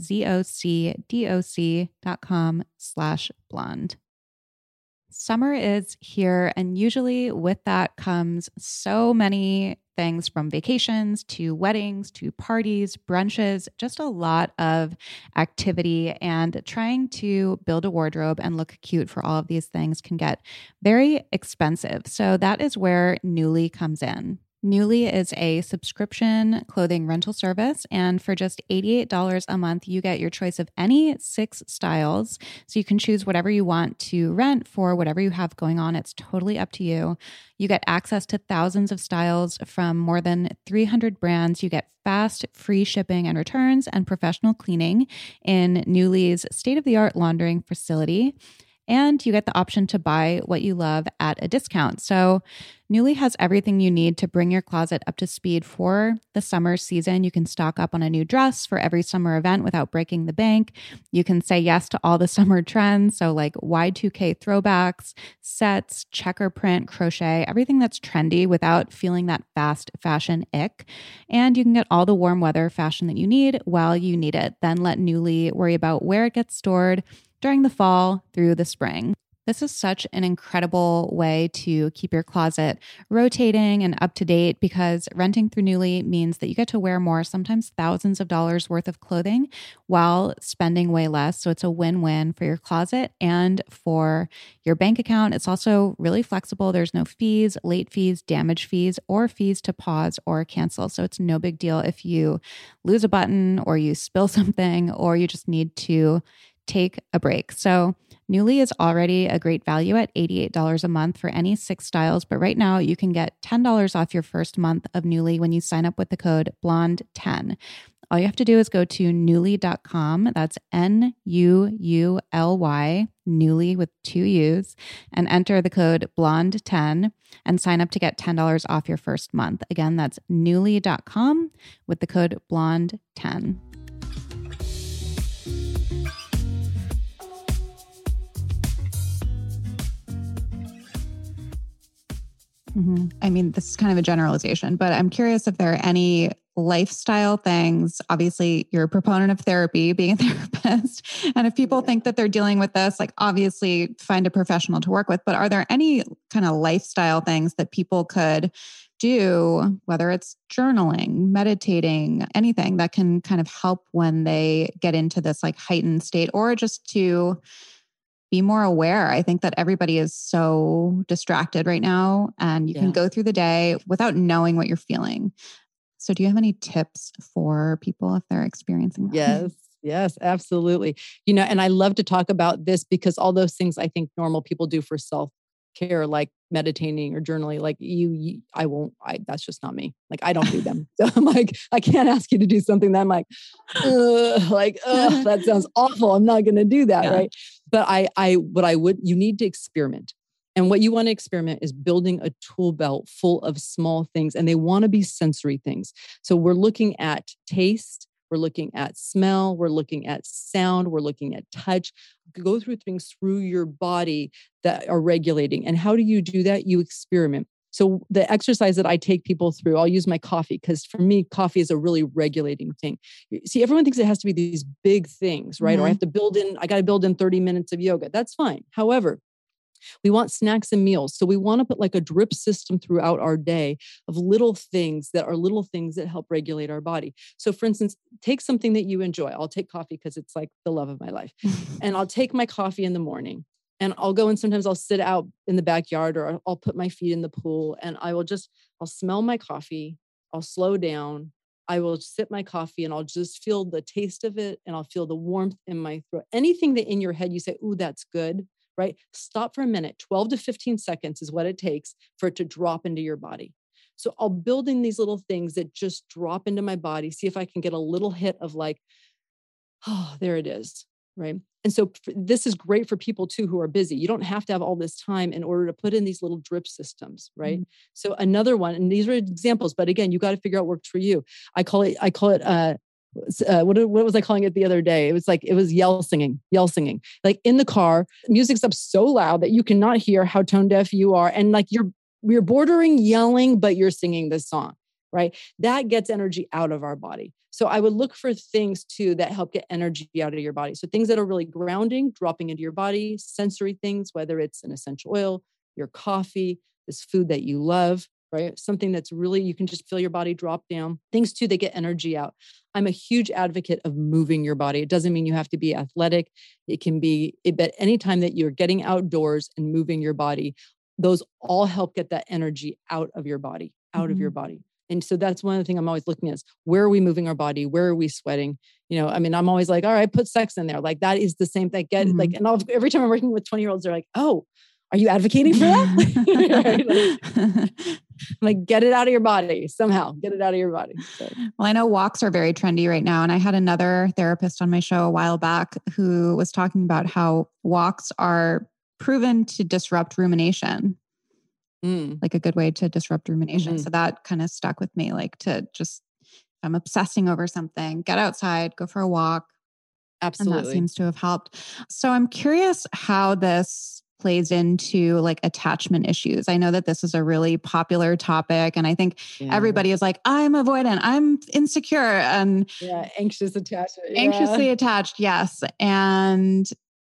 ZocDoc.com/blonde. Summer is here, and usually with that comes so many things, from vacations to weddings to parties, brunches, just a lot of activity. And trying to build a wardrobe and look cute for all of these things can get very expensive. So that is where Nuuly comes in. Nuuly is a subscription clothing rental service, and for just $88 a month, you get your choice of any 6 styles. So you can choose whatever you want to rent for whatever you have going on. It's totally up to you. You get access to thousands of styles from more than 300 brands. You get fast, free shipping and returns and professional cleaning in Nuuly's state-of-the-art laundering facility. And you get the option to buy what you love at a discount. So Nuuly has everything you need to bring your closet up to speed for the summer season. You can stock up on a new dress for every summer event without breaking the bank. You can say yes to all the summer trends. So like Y2K throwbacks, sets, checker print, crochet, everything that's trendy without feeling that fast fashion ick. And you can get all the warm weather fashion that you need while you need it. Then let Nuuly worry about where it gets stored during the fall through the spring. This is such an incredible way to keep your closet rotating and up to date, because renting through Nuuly means that you get to wear more, sometimes thousands of dollars worth of clothing while spending way less. So it's a win-win for your closet and for your bank account. It's also really flexible. There's no fees, late fees, damage fees, or fees to pause or cancel. So it's no big deal if you lose a button or you spill something or you just need to take a break. So Nuuly is already a great value at $88 a month for any 6 styles, but right now you can get $10 off your first month of Nuuly when you sign up with the code BLONDE10. All you have to do is go to Nuuly.com, that's Nuuly, Nuuly with 2 U's, and enter the code BLONDE10 and sign up to get $10 off your first month. Again, that's Nuuly.com with the code BLONDE10. I mean, this is kind of a generalization, but I'm curious if there are any lifestyle things. Obviously, you're a proponent of therapy, being a therapist. And if people think that they're dealing with this, like obviously find a professional to work with, but are there any kind of lifestyle things that people could do, whether it's journaling, meditating, anything that can kind of help when they get into this like heightened state, or just to be more aware? I think that everybody is so distracted right now, and you can go through the day without knowing what you're feeling. So do you have any tips for people if they're experiencing that? Yes, absolutely. You know, and I love to talk about this because all those things I think normal people do for self-care, like meditating or journaling, like that's just not me. Like I don't do them. So I'm like, I can't ask you to do something that I'm like, that sounds awful. I'm not going to do that. Right. But you need to experiment. And what you want to experiment is building a tool belt full of small things, and they want to be sensory things. So we're looking at taste, we're looking at smell, we're looking at sound, we're looking at touch. Go through things through your body that are regulating. And how do you do that? You experiment. So the exercise that I take people through, I'll use my coffee, because for me, coffee is a really regulating thing. See, everyone thinks it has to be these big things, right? Mm-hmm. Or I got to build in 30 minutes of yoga. That's fine. However, we want snacks and meals. So we want to put like a drip system throughout our day of little things that help regulate our body. So for instance, take something that you enjoy. I'll take coffee because it's like the love of my life. And I'll take my coffee in the morning, and I'll go, and sometimes I'll sit out in the backyard, or I'll put my feet in the pool, and I'll smell my coffee. I'll slow down. I will sip my coffee, and I'll just feel the taste of it, and I'll feel the warmth in my throat. Anything that in your head you say, ooh, that's good. Right? Stop for a minute. 12 to 15 seconds is what it takes for it to drop into your body. So I'll build in these little things that just drop into my body. See if I can get a little hit of like, oh, there it is. Right. And so this is great for people too, who are busy. You don't have to have all this time in order to put in these little drip systems. Right. Mm-hmm. So another one, and these are examples, but again, you got to figure out what works for you. I call it, what was I calling it the other day? It was yell singing. Like in the car, music's up so loud that you cannot hear how tone deaf you are. And like you're bordering yelling, but you're singing this song, right? That gets energy out of our body. So I would look for things too that help get energy out of your body. So things that are really grounding, dropping into your body, sensory things, whether it's an essential oil, your coffee, this food that you love, right? Something that's really, you can just feel your body drop down. Things too, that get energy out. I'm a huge advocate of moving your body. It doesn't mean you have to be athletic. It can be, but anytime that you're getting outdoors and moving your body, those all help get that energy out of your body. out of your body. And so that's one of the things I'm always looking at is where are we moving our body? Where are we sweating? I mean, I'm always like, all right, put sex in there. Like that is the same thing. Every time I'm working with 20-year-olds, they're like, oh, are you advocating for that? Like, get it out of your body somehow. Get it out of your body. So. Well, I know walks are very trendy right now. And I had another therapist on my show a while back who was talking about how walks are proven to disrupt rumination. Like a good way to disrupt rumination. So that kind of stuck with me, like to just, if I'm obsessing over something, get outside, go for a walk. Absolutely. And that seems to have helped. So I'm curious how this plays into like attachment issues. I know that this is a really popular topic, and I think everybody is like, I'm avoidant, I'm insecure, and anxious attachment. Anxiously attached. Yes. And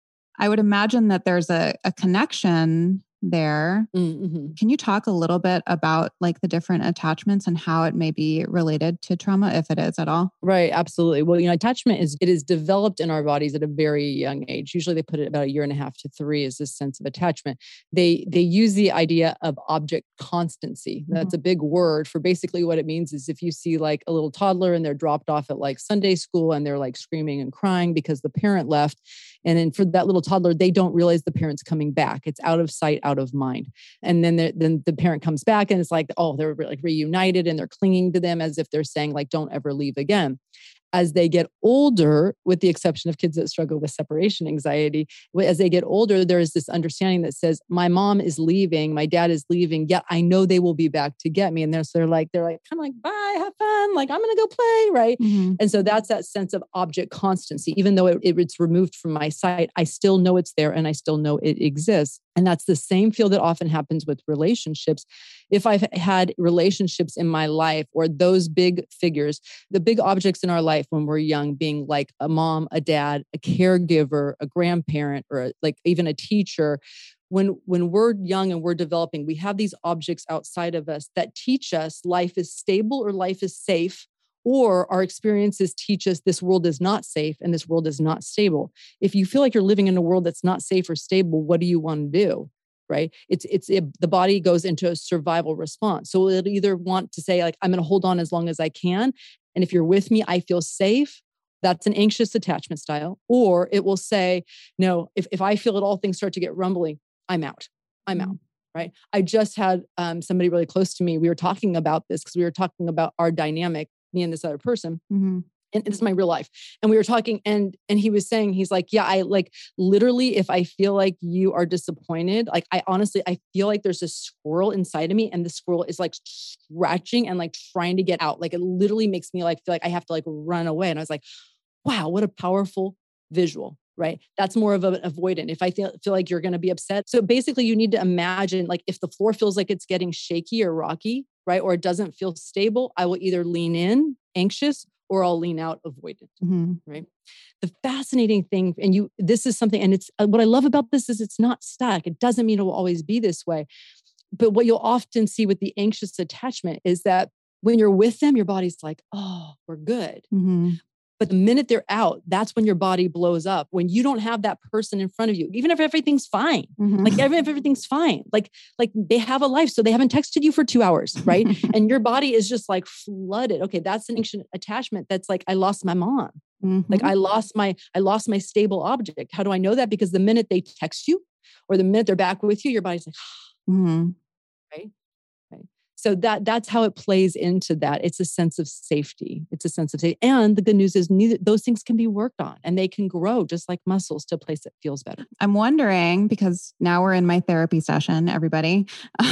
I would imagine that there's a connection there. Can you talk a little bit about like the different attachments and how it may be related to trauma, if it is at all? Right. Absolutely. Well, attachment is developed in our bodies at a very young age. Usually they put it about 1.5 to 3 is this sense of attachment. They use the idea of object constancy. That's a big word for basically what it means is if you see like a little toddler and they're dropped off at like Sunday school and they're like screaming and crying because the parent left. And then for that little toddler, they don't realize the parent's coming back. It's out of sight, out of mind. And then the parent comes back and it's like, oh, they're like reunited and they're clinging to them as if they're saying like, don't ever leave again. As they get older, with the exception of kids that struggle with separation anxiety, as they get older, there is this understanding that says, my mom is leaving, my dad is leaving, yet I know they will be back to get me. And they're like, kind of like, bye, have fun. Like, I'm going to go play. Right. And so that's that sense of object constancy. Even though it's removed from my sight, I still know it's there and I still know it exists. And that's the same feel that often happens with relationships. If I've had relationships in my life or those big figures, the big objects in our life when we're young, being like a mom, a dad, a caregiver, a grandparent, or like even a teacher, when we're young and we're developing, we have these objects outside of us that teach us life is stable or life is safe. Or our experiences teach us this world is not safe and this world is not stable. If you feel like you're living in a world that's not safe or stable, what do you want to do? Right? The body goes into a survival response. So it'll either want to say like, I'm going to hold on as long as I can. And if you're with me, I feel safe. That's an anxious attachment style. Or it will say, no, if I feel it all, things start to get rumbly, I'm out. I'm out. Right? I just had somebody really close to me. We were talking about this because we were talking about our dynamic, me and this other person. And this is my real life. And we were talking and he was saying, he's like, yeah, I like literally, if I feel like you are disappointed, like I feel like there's a squirrel inside of me and the squirrel is like scratching and like trying to get out. Like it literally makes me like, feel like I have to like run away. And I was like, wow, what a powerful visual. Right? That's more of an avoidant. If I feel like you're going to be upset. So basically you need to imagine like if the floor feels like it's getting shaky or rocky, right? Or it doesn't feel stable, I will either lean in anxious or I'll lean out avoidant, right? The fascinating thing, and this is something, and it's what I love about this is it's not stuck. It doesn't mean it will always be this way. But what you'll often see with the anxious attachment is that when you're with them, your body's like, oh, we're good. But the minute they're out, that's when your body blows up. When you don't have that person in front of you, even if everything's fine, like if everything's fine, like they have a life, so they haven't texted you for 2 hours, right? And your body is just like flooded. Okay, that's an anxious attachment. That's like I lost my mom. Like I lost my stable object. How do I know that? Because the minute they text you, or the minute they're back with you, your body's like, right. So that's how it plays into that. It's a sense of safety. It's a sense of safety. And the good news is those things can be worked on and they can grow just like muscles to a place that feels better. I'm wondering, because now we're in my therapy session, everybody.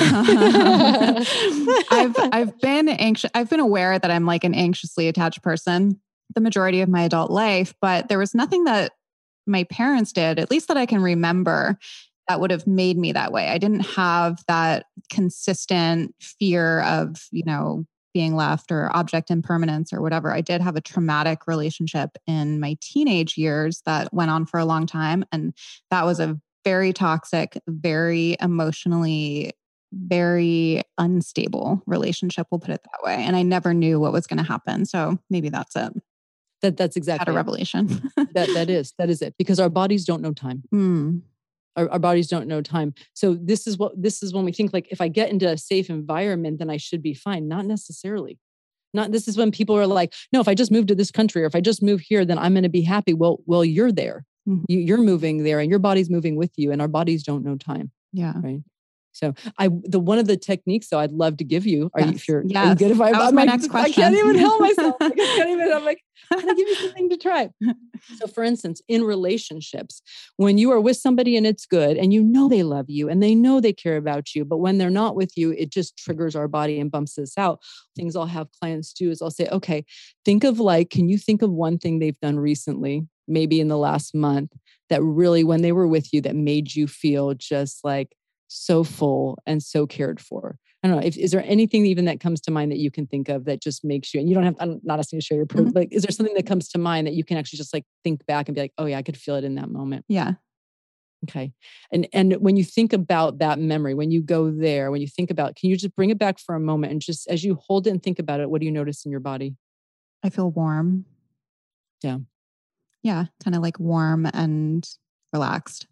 I've been anxious. I've been aware that I'm like an anxiously attached person the majority of my adult life, but there was nothing that my parents did, at least that I can remember, that would have made me that way. I didn't have that consistent fear of, being left or object impermanence or whatever. I did have a traumatic relationship in my teenage years that went on for a long time. And that was a very toxic, very emotionally, very unstable relationship. We'll put it that way. And I never knew what was going to happen. So maybe that's it. That's exactly a revelation. That is it. Because our bodies don't know time. Our bodies don't know time. So this is when we think like, if I get into a safe environment, then I should be fine. Not necessarily. This is when people are like, no, if I just move to this country or if I just move here, then I'm going to be happy. Well, you're there. Mm-hmm. You're moving there and your body's moving with you, and our bodies don't know time. Yeah. Right. So one of the techniques though I'd love to give you, are you good if that was my next question. I can't even help myself. I'm gonna give you something to try. So for instance, in relationships, when you are with somebody and it's good and you know they love you and they know they care about you, but when they're not with you, it just triggers our body and bumps us out. Things I'll have clients do is I'll say, okay, can you think of one thing they've done recently, maybe in the last month, that really, when they were with you, that made you feel just like so full and so cared for? I don't know. Is there anything even that comes to mind that you can think of that just makes you, and you don't have, I'm not asking you to share your proof, like, is there something that comes to mind that you can actually just like think back and be like, oh yeah, I could feel it in that moment? Yeah. Okay. And when you think about that memory, when you go there, when you think about, can you just bring it back for a moment and just, as you hold it and think about it, what do you notice in your body? I feel warm. Yeah. Yeah. Kind of like warm and relaxed.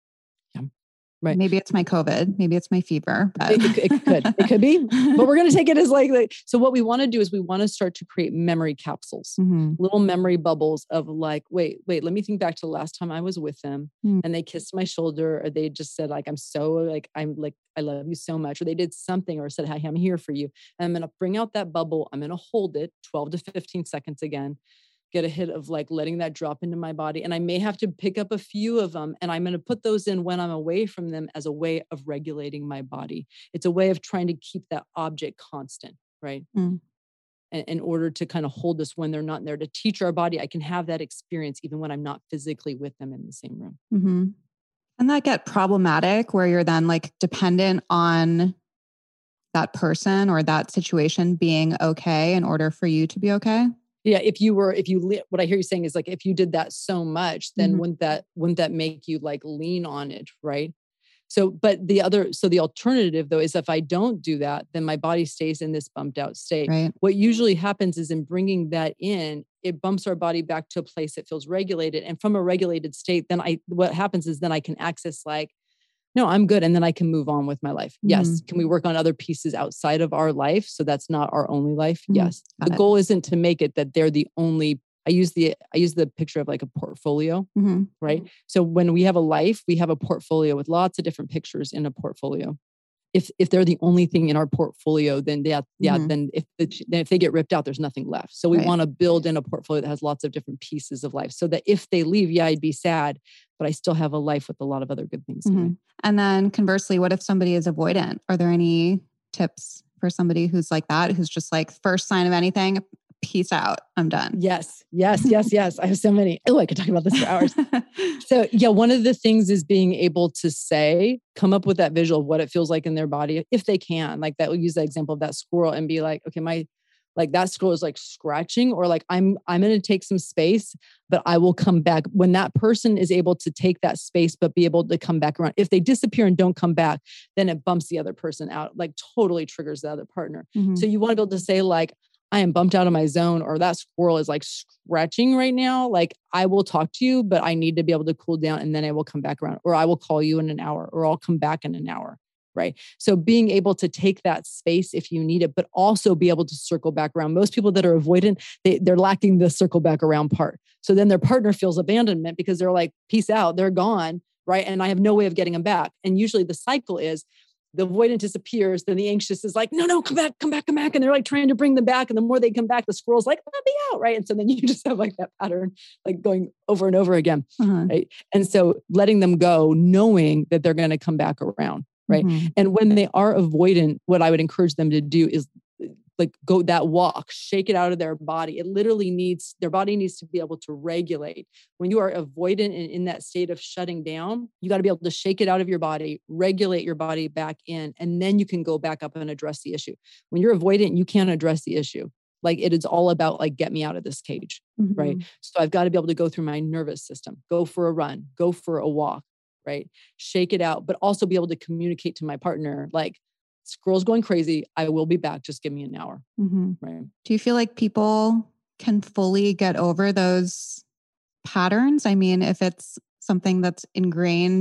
Right. Maybe it's my COVID. Maybe it's my fever. But... It could be. But we're going to take it as like, so what we want to do is we want to start to create memory capsules, little memory bubbles of like, wait, let me think back to the last time I was with them and they kissed my shoulder, or they just said like, I love you so much, or they did something or said, hey, I'm here for you. And I'm going to bring out that bubble. I'm going to hold it 12 to 15 seconds again. Get a hit of like letting that drop into my body. And I may have to pick up a few of them, and I'm going to put those in when I'm away from them as a way of regulating my body. It's a way of trying to keep that object constant, right? In order to kind of hold this when they're not there, to teach our body, I can have that experience even when I'm not physically with them in the same room. Mm-hmm. And that get problematic where you're then like dependent on that person or that situation being okay in order for you to be okay? Yeah. What I hear you saying is like, if you did that so much, then wouldn't that make you like lean on it? Right. So, but the alternative though, is if I don't do that, then my body stays in this bumped out state. Right. What usually happens is in bringing that in, it bumps our body back to a place that feels regulated. And from a regulated state, then what happens is then I can access like, no, I'm good. And then I can move on with my life. Yes. Can we work on other pieces outside of our life? So that's not our only life. Yes. The goal isn't to make it that they're the only, I use the picture of like a portfolio, right? So when we have a life, we have a portfolio with lots of different pictures in a portfolio. If they're the only thing in our portfolio, then then if they get ripped out, there's nothing left. So we want to build in a portfolio that has lots of different pieces of life, so that if they leave, I'd be sad, but I still have a life with a lot of other good things. And then conversely, what if somebody is avoidant? Are there any tips for somebody who's like that, who's just like, first sign of anything, peace out, I'm done? Yes. I have so many. Oh, I could talk about this for hours. So yeah, one of the things is being able to come up with that visual of what it feels like in their body, if they can. Like that, we'll use that example of that squirrel and be like, okay, that squirrel is like scratching, or like I'm going to take some space, but I will come back. When that person is able to take that space, but be able to come back around. If they disappear and don't come back, then it bumps the other person out, like totally triggers the other partner. So you want to be able to say like, I am bumped out of my zone, or that squirrel is like scratching right now. Like I will talk to you, but I need to be able to cool down, and then I will come back around, or I will call you in an hour, or I'll come back in an hour. Right. So being able to take that space if you need it, but also be able to circle back around. Most people that are avoidant, they're lacking the circle back around part. So then their partner feels abandonment because they're like, peace out, they're gone. Right. And I have no way of getting them back. And usually the cycle is the avoidant disappears. Then the anxious is like, no, come back. And they're like trying to bring them back. And the more they come back, the squirrel's like, let me out. Right. And so then you just have like that pattern, like going over and over again. Right. And so letting them go, knowing that they're going to come back around. Right. And when they are avoidant, what I would encourage them to do is like go that walk, shake it out of their body. Their body needs to be able to regulate. When you are avoidant and in that state of shutting down, you got to be able to shake it out of your body, regulate your body back in, and then you can go back up and address the issue. When you're avoidant, you can't address the issue. Like it is all about like, get me out of this cage. Right. So I've got to be able to go through my nervous system, go for a run, go for a walk. Right. Shake it out, but also be able to communicate to my partner, like, squirrel's going crazy. I will be back. Just give me an hour. Right. Do you feel like people can fully get over those patterns? I mean, if it's something that's ingrained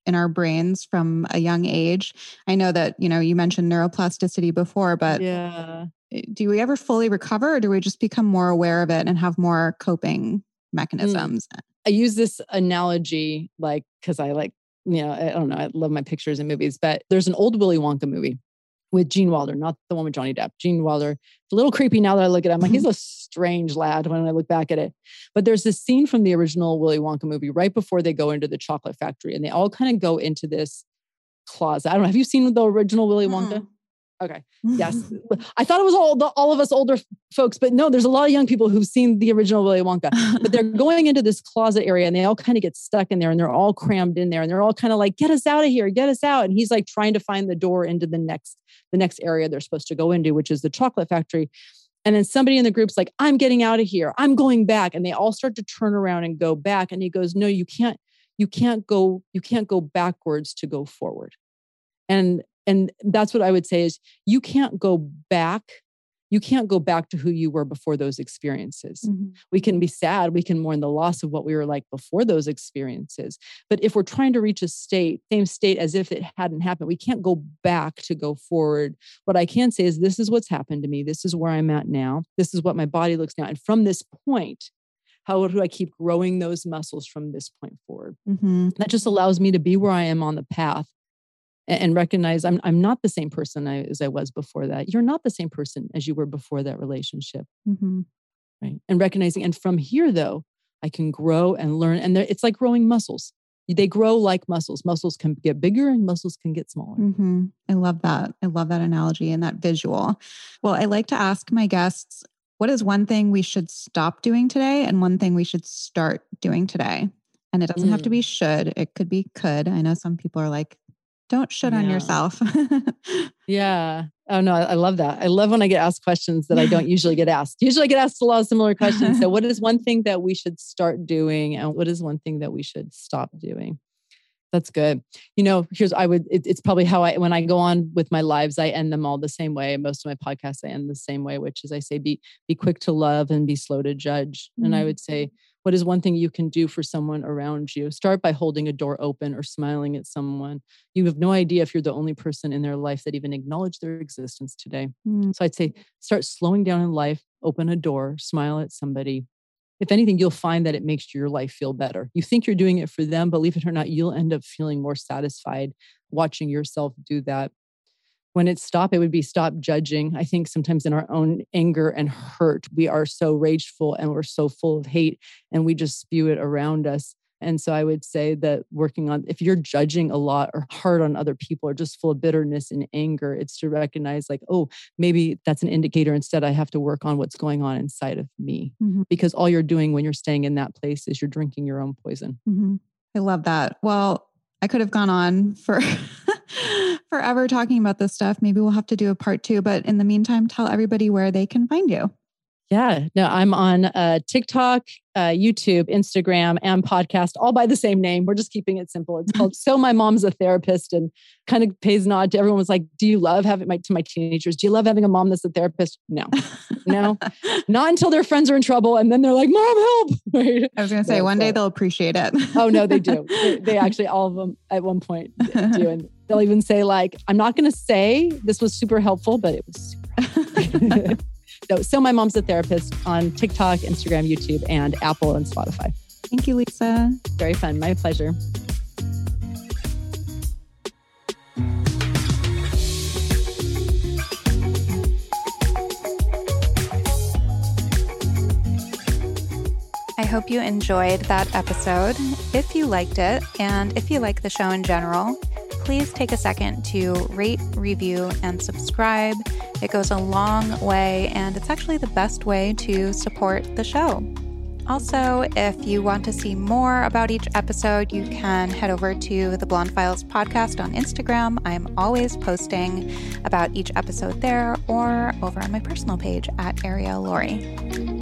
in our brains from a young age. I know that, you mentioned neuroplasticity before, but do we ever fully recover, or do we just become more aware of it and have more coping mechanisms? I use this analogy, because I I don't know, I love my pictures and movies, but there's an old Willy Wonka movie with Gene Wilder, not the one with Johnny Depp. Gene Wilder, a little creepy now that I look at him. Like, he's a strange lad when I look back at it. But there's this scene from the original Willy Wonka movie right before they go into the chocolate factory, and they all kind of go into this closet. I don't know. Have you seen the original Willy Wonka? Okay. Yes. I thought it was all of us older folks, but no, there's a lot of young people who've seen the original Willy Wonka, but they're going into this closet area and they all kind of get stuck in there and they're all crammed in there and they're all kind of like, get us out of here, get us out. And he's like trying to find the door into the next area they're supposed to go into, which is the chocolate factory. And then somebody in the group's like, I'm getting out of here. I'm going back. And they all start to turn around and go back. And he goes, no, you can't go backwards to go forward. And that's what I would say is you can't go back. You can't go back to who you were before those experiences. Mm-hmm. We can be sad. We can mourn the loss of what we were like before those experiences. But if we're trying to reach a same state as if it hadn't happened, we can't go back to go forward. What I can say is this is what's happened to me. This is where I'm at now. This is what my body looks now. And from this point, how do I keep growing those muscles from this point forward? Mm-hmm. That just allows me to be where I am on the path and recognize I'm not the same person as I was before that. You're not the same person as you were before that relationship. Mm-hmm. Right. And recognizing, and from here though, I can grow and learn. And it's like growing muscles. They grow like muscles. Muscles can get bigger and muscles can get smaller. Mm-hmm. I love that. I love that analogy and that visual. Well, I like to ask my guests, what is one thing we should stop doing today and one thing we should start doing today? And it doesn't have to be should. It could be could. I know some people are like, don't shit on yourself. Yeah. Oh no, I love that. I love when I get asked questions that I don't usually get asked. Usually I get asked a lot of similar questions. So what is one thing that we should start doing? And what is one thing that we should stop doing? That's good. It's probably how when I go on with my lives, I end them all the same way. Most of my podcasts, I end the same way, which is I say, be quick to love and be slow to judge. Mm-hmm. And I would say, what is one thing you can do for someone around you? Start by holding a door open or smiling at someone. You have no idea if you're the only person in their life that even acknowledged their existence today. Mm. So I'd say start slowing down in life, open a door, smile at somebody. If anything, you'll find that it makes your life feel better. You think you're doing it for them, believe it or not, you'll end up feeling more satisfied watching yourself do that. When it would be stop judging. I think sometimes in our own anger and hurt, we are so rageful and we're so full of hate and we just spew it around us. And so I would say that working on, if you're judging a lot or hard on other people or just full of bitterness and anger, it's to recognize like, oh, maybe that's an indicator. Instead, I have to work on what's going on inside of me. Mm-hmm. Because all you're doing when you're staying in that place is you're drinking your own poison. Mm-hmm. I love that. Well, I could have gone on for forever talking about this stuff. Maybe we'll have to do a part 2, but in the meantime, tell everybody where they can find you. Yeah, no, I'm on TikTok, YouTube, Instagram, and podcast, all by the same name. We're just keeping it simple. It's called So My Mom's a Therapist, and kind of pays nod to everyone was like, do you love having to my teenagers? Do you love having a mom that's a therapist? No, not until their friends are in trouble. And then they're like, Mom, help. Right? I was going to say one day they'll appreciate it. Oh no, they do. They actually, all of them at one point do. And they'll even say like, I'm not going to say this was super helpful, but it was super So My Mom's a Therapist on TikTok, Instagram, YouTube, and Apple and Spotify. Thank you, Lisa. Very fun. My pleasure. I hope you enjoyed that episode. If you liked it, and if you like the show in general, please take a second to rate, review, and subscribe. It goes a long way, and it's actually the best way to support the show. Also, if you want to see more about each episode, you can head over to the Blonde Files podcast on Instagram. I'm always posting about each episode there, or over on my personal page at Ariel Laurie.